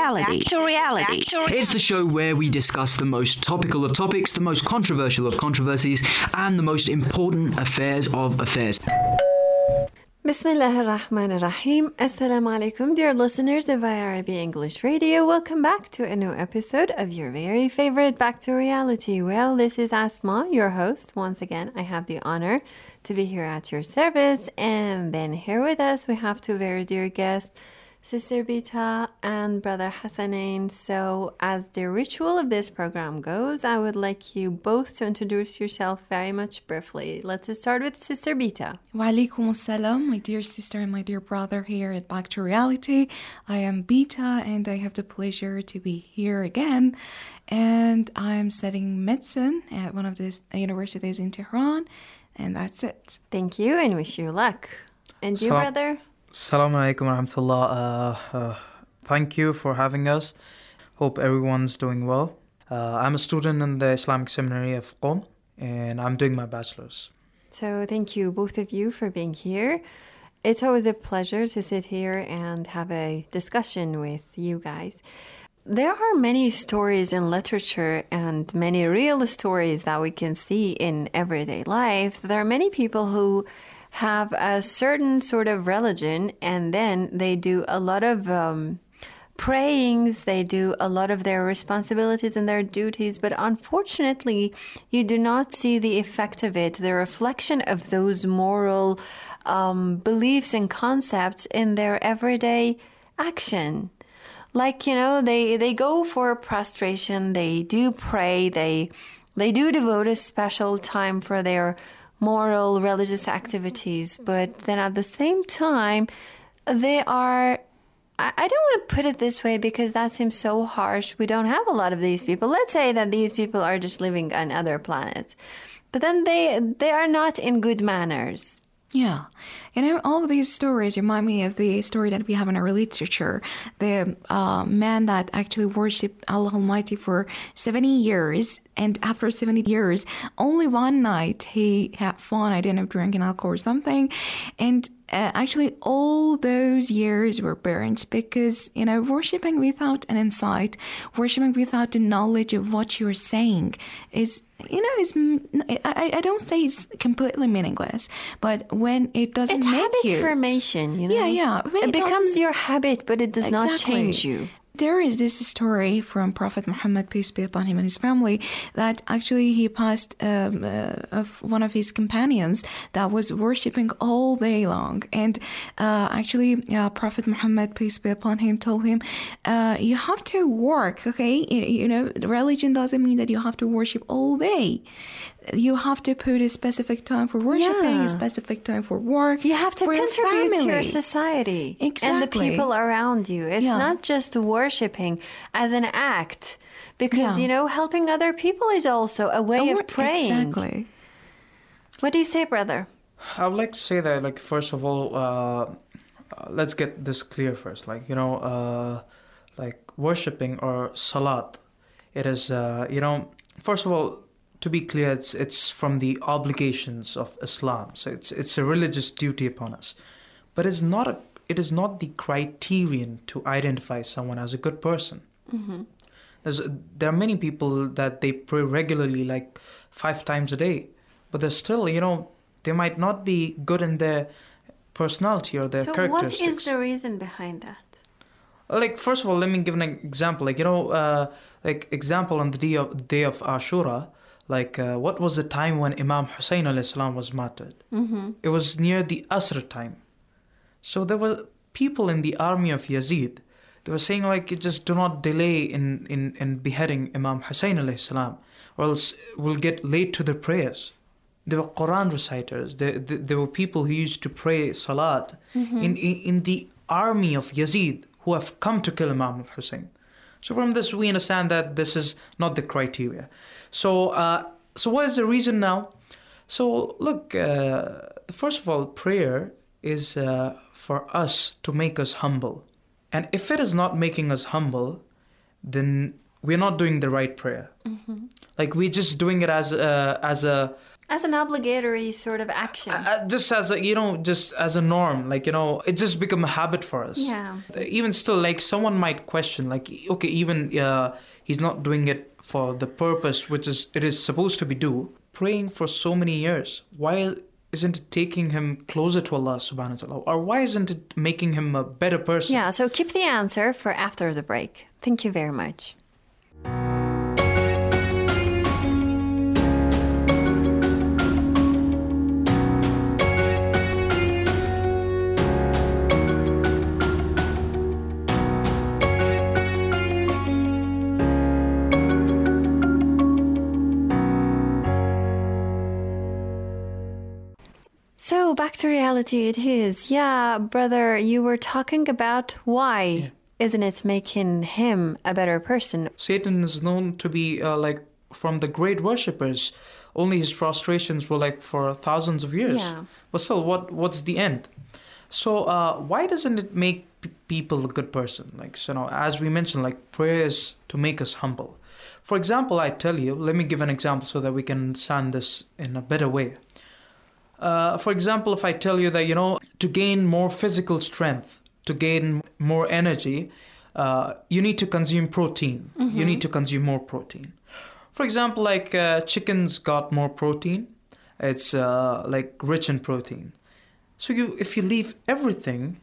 reality. It's the show where we discuss the most topical of topics, the most controversial of controversies, and the most important affairs of affairs. Bismillah ar-Rahman ar-Rahim. Assalamu alaikum, dear listeners of IRIB English Radio. Welcome back to a new episode of your very favorite Back to Reality. Well, this is Asma, your host. Once again, I have the honor to be here at your service. And then here with us, we have two very dear guests, Sister Bita and Brother Hassanain. So as the ritual of this program goes, I would like you both to introduce yourself very much briefly. Let's start with Sister Bita. Wa alaikum assalam, my dear sister and my dear brother here at Back to Reality. I am Bita and I have the pleasure to be here again. And I'm studying medicine at one of the universities in Tehran. And that's it. Thank you and wish you luck. And you, brother? Assalamu alaikum wa rahmatullah. Thank you for having us. Hope everyone's doing well. I'm a student in the Islamic Seminary of Qom, and I'm doing my bachelor's. So thank you, both of you, for being here. It's always a pleasure to sit here and have a discussion with you guys. There are many stories in literature and many real stories that we can see in everyday life. There are many people who have a certain sort of religion, and then they do a lot of prayings, they do a lot of their responsibilities and their duties, but unfortunately, you do not see the effect of it, the reflection of those moral beliefs and concepts in their everyday action. Like, you know, they go for prostration, they do pray, they do devote a special time for their moral, religious activities, but then at the same time, they are, I don't want to put it this way because that seems so harsh. We don't have a lot of these people. Let's say that these people are just living on other planets, but then they are not in good manners. Yeah. You know, all of these stories remind me of the story that we have in our literature. The man that actually worshipped Allah Almighty for 70 years. And after 70 years, only one night he had fun. I didn't have drinking alcohol or something. And actually, all those years were burnt because, you know, worshipping without an insight, worshipping without the knowledge of what you're saying is, you know, I don't say it's completely meaningless, but when it doesn't it's make habit you... formation, you know? Yeah. It becomes your habit, but it does not change you. There is this story from Prophet Muhammad, peace be upon him, and his family, that actually he passed of one of his companions that was worshipping all day long. And actually, Prophet Muhammad, peace be upon him, told him, you have to work, okay? You know, religion doesn't mean that you have to worship all day. You have to put a specific time for worshiping, a specific time for work. You have to contribute to your society and the people around you. It's not just worshiping as an act, because, you know, helping other people is also a way of praying. Exactly. What do you say, brother? I would like to say that, like, first of all, let's get this clear first. Like, you know, like worshipping or salat, it is, you know, first of all, to be clear, it's from the obligations of Islam. So it's a religious duty upon us. But it is not the criterion to identify someone as a good person. Mm-hmm. There are many people that they pray regularly, like 5 times a day. But they're still, you know, they might not be good in their personality or their characteristics. So what is the reason behind that? Like, first of all, let me give an example. Like, you know, like example on the day of Ashura, like, what was the time when Imam Hussein alayhi salam was martyred? Mm-hmm. It was near the Asr time. So there were people in the army of Yazid. They were saying, like, you just do not delay in beheading Imam Hussein alayhi salam, or else we'll get late to the prayers. There were Quran reciters. There were people who used to pray salat in the army of Yazid who have come to kill Imam Hussein. So from this, we understand that this is not the criteria. So what is the reason now? So look, first of all, prayer is for us to make us humble. And if it is not making us humble, then we're not doing the right prayer. Mm-hmm. Like, we're just doing it as a As an obligatory sort of action. Just as a, just as a norm, like, it just become a habit for us. Yeah. Even still, like, someone might question, like, okay, even he's not doing it for the purpose which it is supposed to be do. Praying for so many years, why isn't it taking him closer to Allah subhanahu wa ta'ala? Or why isn't it making him a better person? Yeah, so keep the answer for after the break. Thank you very much. So back to reality it is. Yeah, brother, you were talking about why isn't it making him a better person? Satan is known to be like from the great worshippers. Only his prostrations were like for thousands of years. Yeah. But still, what's the end? So why doesn't it make people a good person? Like, so as we mentioned, like prayer is to make us humble. For example, I tell you, let me give an example so that we can understand this in a better way. For example, if I tell you that, to gain more physical strength, to gain more energy, you need to consume protein. Mm-hmm. You need to consume more protein. For example, like chicken's got more protein. It's like rich in protein. So if you leave everything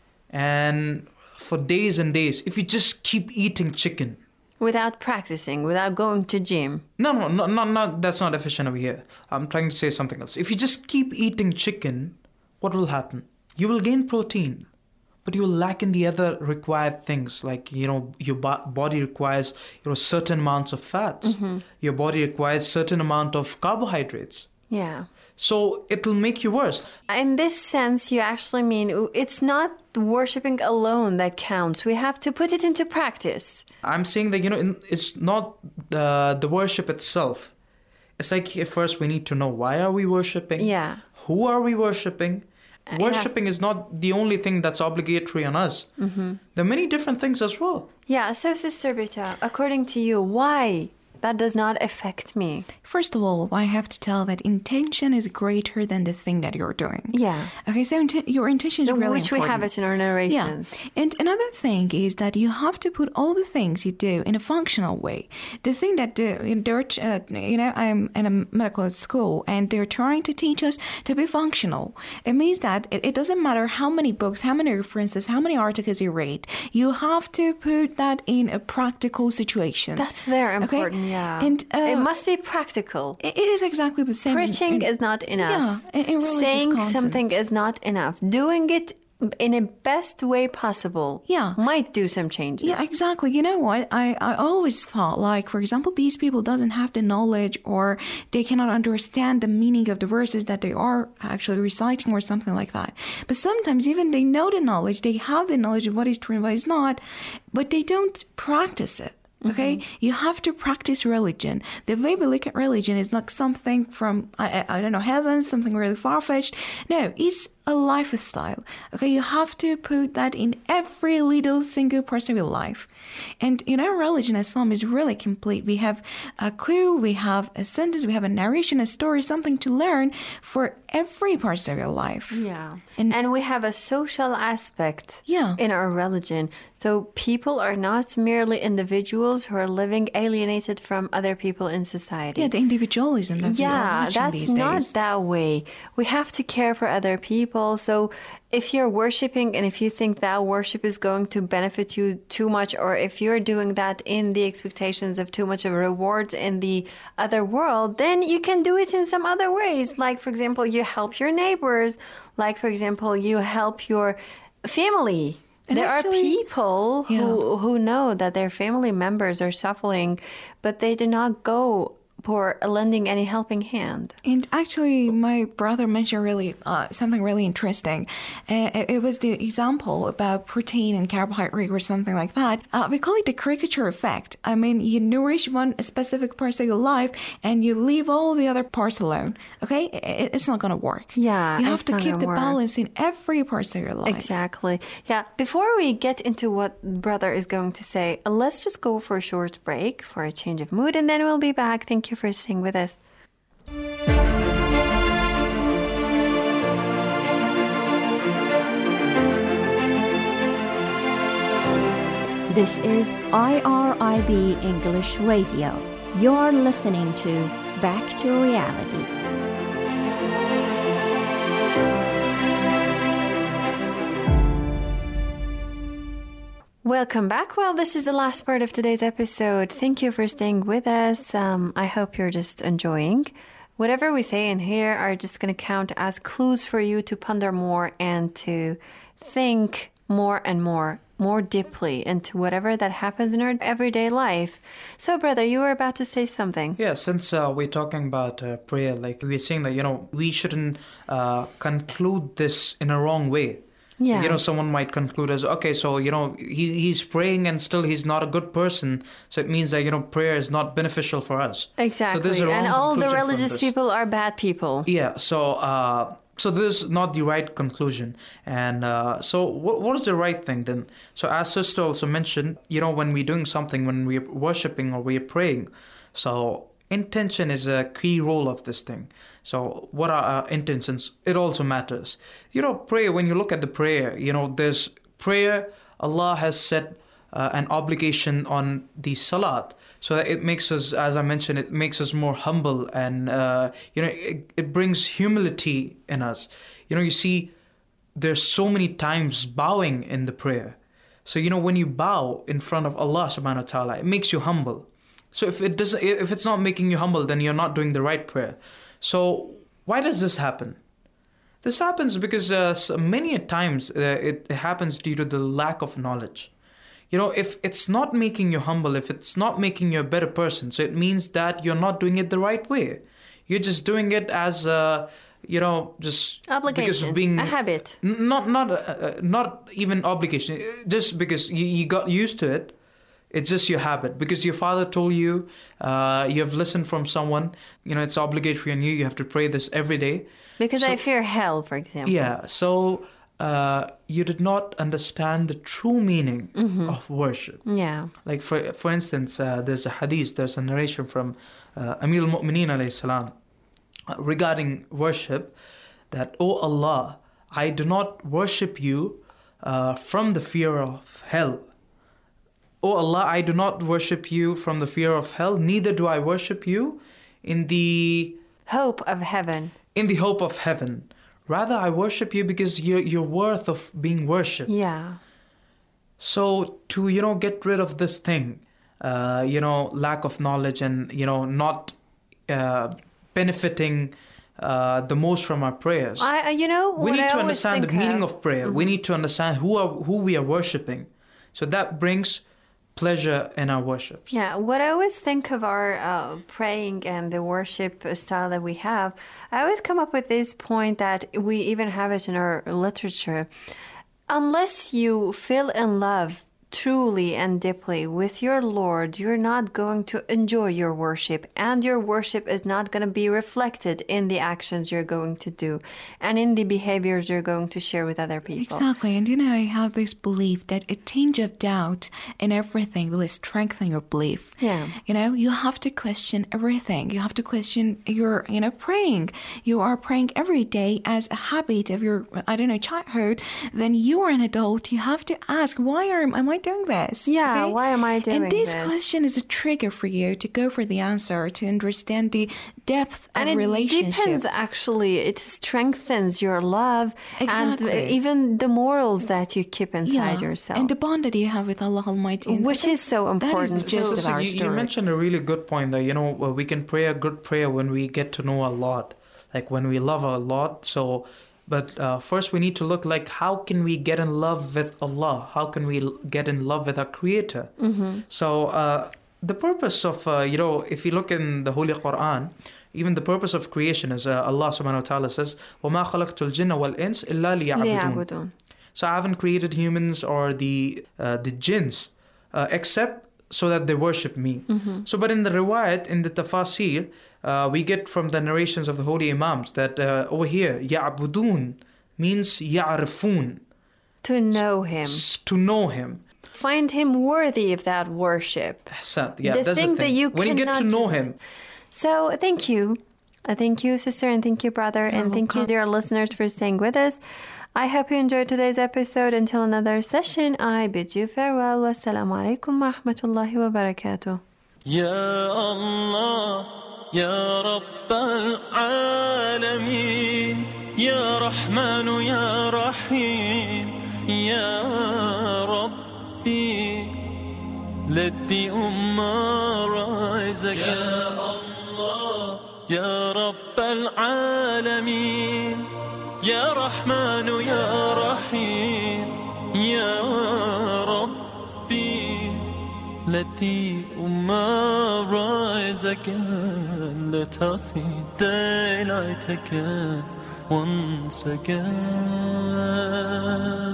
and for days and days, if you just keep eating chicken, without practicing, without going to gym. No, that's not efficient over here. I'm trying to say something else. If you just keep eating chicken, what will happen? You will gain protein, but you will lack in the other required things. Like, your body requires, certain amounts of fats. Mm-hmm. Your body requires certain amount of carbohydrates. Yeah. So it'll make you worse. In this sense, you actually mean it's not worshipping alone that counts. We have to put it into practice. I'm saying that, it's not the worship itself. It's like first we need to know why are we worshipping? Yeah. Who are we worshipping? Worshipping is not the only thing that's obligatory on us. Mm-hmm. There are many different things as well. Yeah, so Sister Bita, according to you, why that does not affect me? First of all, I have to tell that intention is greater than the thing that you're doing. Yeah. Okay, so your intention is really which important. we have it in our narrations. Yeah. And another thing is that you have to put all the things you do in a functional way. The thing that I'm in a medical school and they're trying to teach us to be functional. It means that it doesn't matter how many books, how many references, how many articles you read. You have to put that in a practical situation. That's very important. Okay? Yeah. And it must be practical. It is exactly the same. Preaching is not enough. Yeah, in religious saying content. something is not enough. Doing it in a best way possible might do some changes. Yeah, exactly. You know what? I always thought, like, for example, these people doesn't have the knowledge or they cannot understand the meaning of the verses that they are actually reciting or something like that. But sometimes even they know the knowledge, they have the knowledge of what is true and what is not, but they don't practice it. Okay, you have to practice religion. The way we look at religion is not something from, I don't know, heaven, something really far-fetched. No, it's a lifestyle. Okay, you have to put that in every little single part of your life. And our religion, Islam, is really complete. We have a clue, we have a sentence, we have a narration, a story, something to learn for every part of your life. Yeah. And we have a social aspect in our religion. So people are not merely individuals who are living alienated from other people in society. Yeah, the individualism that we are watching that's these days. not that way. We have to care for other people. So if you're worshiping and if you think that worship is going to benefit you too much, or if you're doing that in the expectations of too much of rewards in the other world, then you can do it in some other ways. Like, for example, you help your neighbors. Like, for example, you help your family. And there actually, are people who know that their family members are suffering, but they do not go for lending any helping hand. And actually, my brother mentioned really something really interesting. It was the example about protein and carbohydrate or something like that. We call it the caricature effect. I mean, you nourish one specific part of your life and you leave all the other parts alone. Okay? It's not going to work. Yeah, you have to keep the balance in every part of your life. Exactly. Yeah. Before we get into what brother is going to say, let's just go for a short break for a change of mood, and then we'll be back. Thank you for staying with us. This is IRIB English Radio. You're listening to Back to Reality. Welcome back. Well, this is the last part of today's episode. Thank you for staying with us. I hope you're just enjoying. Whatever we say in here are just going to count as clues for you to ponder more and to think more and more deeply into whatever that happens in our everyday life. So, brother, you were about to say something. Yeah, since we're talking about prayer, like we're saying that, we shouldn't conclude this in a wrong way. Yeah. Someone might conclude as, okay, so, he's praying and still he's not a good person. So it means that, prayer is not beneficial for us. Exactly. So there's a wrong and all the conclusion from religious this. people are bad people. Yeah, so this is not the right conclusion. And so what is the right thing then? So as sister also mentioned, when we're doing something, when we're worshipping or we're praying, so intention is a key role of this thing. So what are our intentions? It also matters. Prayer, when you look at the prayer, there's prayer, Allah has set an obligation on the salat. So that it makes us, as I mentioned, it makes us more humble and, it brings humility in us. You see, there's so many times bowing in the prayer. So, when you bow in front of Allah subhanahu wa ta'ala, it makes you humble. So if it's not making you humble, then you're not doing the right prayer. So why does this happen? This happens because many times it happens due to the lack of knowledge. If it's not making you humble, if it's not making you a better person, so it means that you're not doing it the right way. You're just doing it as just obligation, because of being a habit. Not even obligation. Just because you got used to it. It's just your habit. Because your father told you, you have listened from someone, it's obligatory on you. You have to pray this every day. Because I fear hell, for example. Yeah. So you did not understand the true meaning of worship. Yeah. Like for instance, there's a hadith, there's a narration from Amir al-Mu'mineen alayhi salam regarding worship that, "O Allah, I do not worship you from the fear of hell. O Allah, I do not worship you from the fear of hell, neither do I worship you in the hope of heaven. Rather, I worship you because you're worth of being worshipped." Yeah. So to, get rid of this thing, lack of knowledge and, not benefiting the most from our prayers. We need to understand the meaning of prayer. We need to understand who we are worshiping. So that brings pleasure in our worship. Yeah, what I always think of our praying and the worship style that we have, I always come up with this point that we even have it in our literature. Unless you feel in love truly and deeply with your Lord, you're not going to enjoy your worship, and your worship is not going to be reflected in the actions you're going to do and in the behaviors you're going to share with other people. Exactly. And I have this belief that a tinge of doubt in everything will strengthen your belief. Yeah. You have to question everything. You have to question your, praying. You are praying every day as a habit of your, childhood. Then you are an adult. You have to ask, why am I doing this? Yeah, okay? why am I doing this? And this question is a trigger for you to go for the answer, to understand the depth of relationship. And it depends, actually. It strengthens your love Exactly. and even the morals that you keep inside yourself. And the bond that you have with Allah Almighty. Which is so important. That is the gist of our story. You mentioned a really good point that, we can pray a good prayer when we get to know a lot. Like when we love a lot. But first we need to look like, how can we get in love with Allah? How can we get in love with our Creator? Mm-hmm. So the purpose of, if you look in the Holy Quran, even the purpose of creation is Allah subhanahu wa ta'ala says, وَمَا خَلَقْتُ الْجِنَّ وَالْإِنسِ إِلَّا لِيَعْبُدُونَ. So I haven't created humans or the jinns except so that they worship me. Mm-hmm. So but in the riwayat, in the tafasir, we get from the narrations of the holy imams that over here, يَعْبُدُونَ means يَعْرِفُونَ. To know Him. To know Him. Find Him worthy of that worship. Yeah, that's the thing. That you when you get to know Him. So thank you. Thank you, sister, and thank you, brother, and thank you, dear listeners, for staying with us. I hope you enjoyed today's episode. Until another session, I bid you farewell. Wassalamu alaikum wa rahmatullahi wa barakatuh. Ya Allah, Ya Rabbal Alameen, Ya Rahmanu, Ya Rahim, Ya Rabbi, let the Ummah rise again. Ya Allah, Ya Rabbal Alameen, Ya Rahmanu, Ya Rahim, Ya Rabbi, let the Ummah rise again. Let us see daylight again, once again.